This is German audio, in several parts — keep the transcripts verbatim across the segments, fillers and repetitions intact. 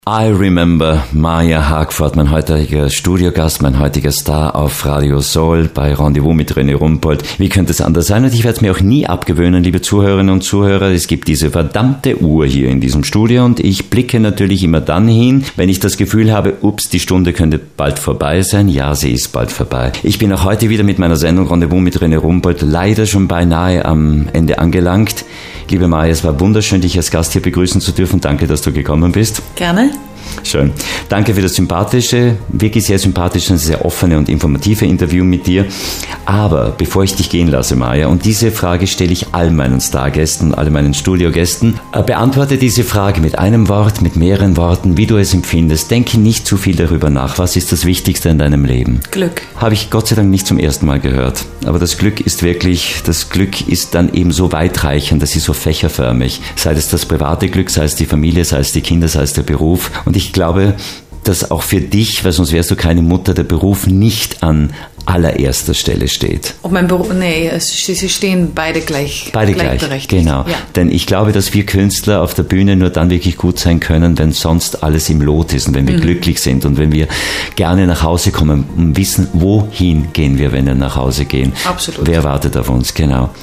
I remember Maja Hagfort, mein heutiger Studiogast, mein heutiger Star auf Radio Soul bei Rendezvous mit René Rumpold. Wie könnte es anders sein? Und ich werde es mir auch nie abgewöhnen, liebe Zuhörerinnen und Zuhörer. Es gibt diese verdammte Uhr hier in diesem Studio und ich blicke natürlich immer dann hin, wenn ich das Gefühl habe, ups, die Stunde könnte bald vorbei sein. Ja, sie ist bald vorbei. Ich bin auch heute wieder mit meiner Sendung Rendezvous mit René Rumpold leider schon beinahe am Ende angelangt. Liebe Maja, es war wunderschön, dich als Gast hier begrüßen zu dürfen. Danke, dass du gekommen bist. Gerne. Schön. Danke für das sympathische, wirklich sehr sympathische und sehr offene und informative Interview mit dir. Aber bevor ich dich gehen lasse, Maja, und diese Frage stelle ich all meinen Stargästen, all meinen Studiogästen, beantworte diese Frage mit einem Wort, mit mehreren Worten, wie du es empfindest. Denke nicht zu viel darüber nach. Was ist das Wichtigste in deinem Leben? Glück. Habe ich Gott sei Dank nicht zum ersten Mal gehört. Aber das Glück ist wirklich, das Glück ist dann eben so weitreichend, das ist so fächerförmig. Sei es das private Glück, sei es die Familie, sei es die Kinder, sei es der Beruf. Und ich glaube, dass auch für dich, weil sonst wärst du keine Mutter, der Beruf nicht an allererster Stelle steht. Ob mein Beruf, nee, es, sie stehen beide gleich. Beide gleich, genau. Ja. Denn ich glaube, dass wir Künstler auf der Bühne nur dann wirklich gut sein können, wenn sonst alles im Lot ist und wenn wir mhm. glücklich sind und wenn wir gerne nach Hause kommen und wissen, wohin gehen wir, wenn wir nach Hause gehen. Absolut. Wer wartet auf uns, genau.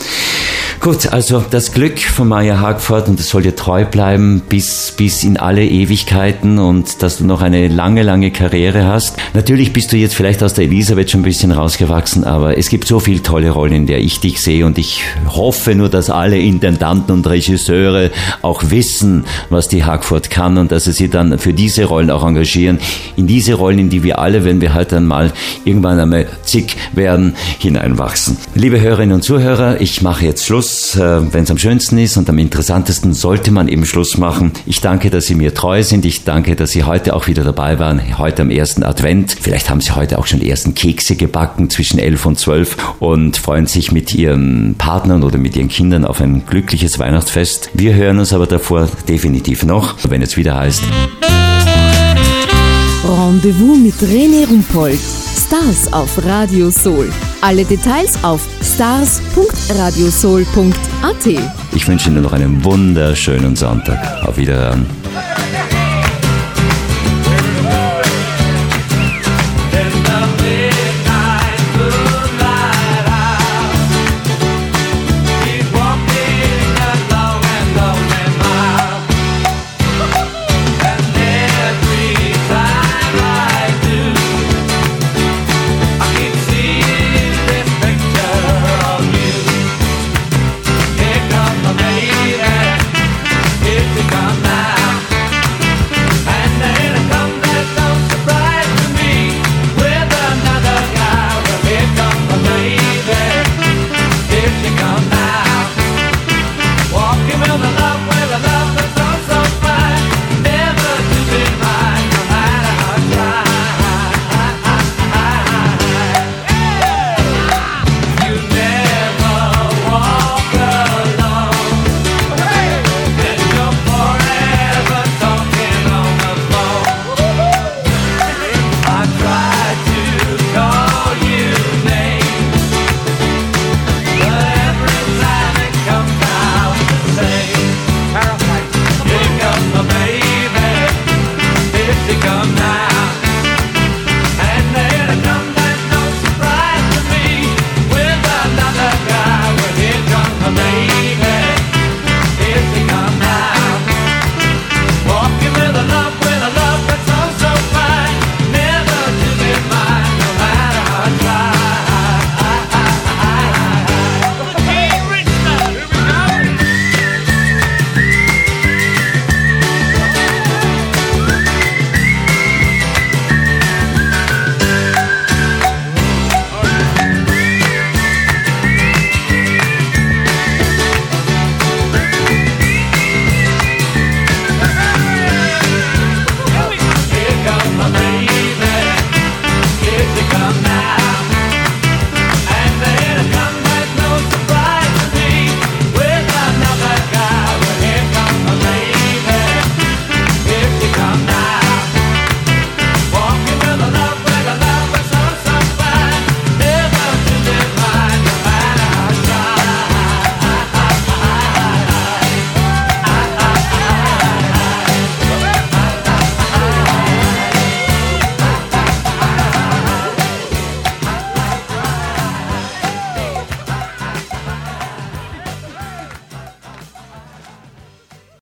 Gut, also das Glück von Maja Hagfort und es soll dir treu bleiben bis, bis in alle Ewigkeiten und dass du noch eine lange, lange Karriere hast. Natürlich bist du jetzt vielleicht aus der Elisabeth schon ein bisschen rausgewachsen, aber es gibt so viele tolle Rollen, in der ich dich sehe und ich hoffe nur, dass alle Intendanten und Regisseure auch wissen, was die Hagfort kann und dass sie sich dann für diese Rollen auch engagieren, in diese Rollen, in die wir alle, wenn wir halt dann mal irgendwann einmal zick werden, hineinwachsen. Liebe Hörerinnen und Zuhörer, ich mache jetzt Schluss, wenn es am schönsten ist und am interessantesten sollte man eben Schluss machen. Ich danke, dass Sie mir treu sind. Ich danke, dass Sie heute auch wieder dabei waren, heute am ersten Advent. Vielleicht haben Sie heute auch schon die ersten Kekse gebacken zwischen elf und zwölf und freuen sich mit ihren Partnern oder mit ihren Kindern auf ein glückliches Weihnachtsfest. Wir hören uns aber davor definitiv noch, wenn es wieder heißt Rendezvous mit René Rumpold. Stars auf Radio Soul. Alle Details auf stars punkt radiosoul punkt at. Ich wünsche Ihnen noch einen wunderschönen Sonntag. Auf Wiederhören.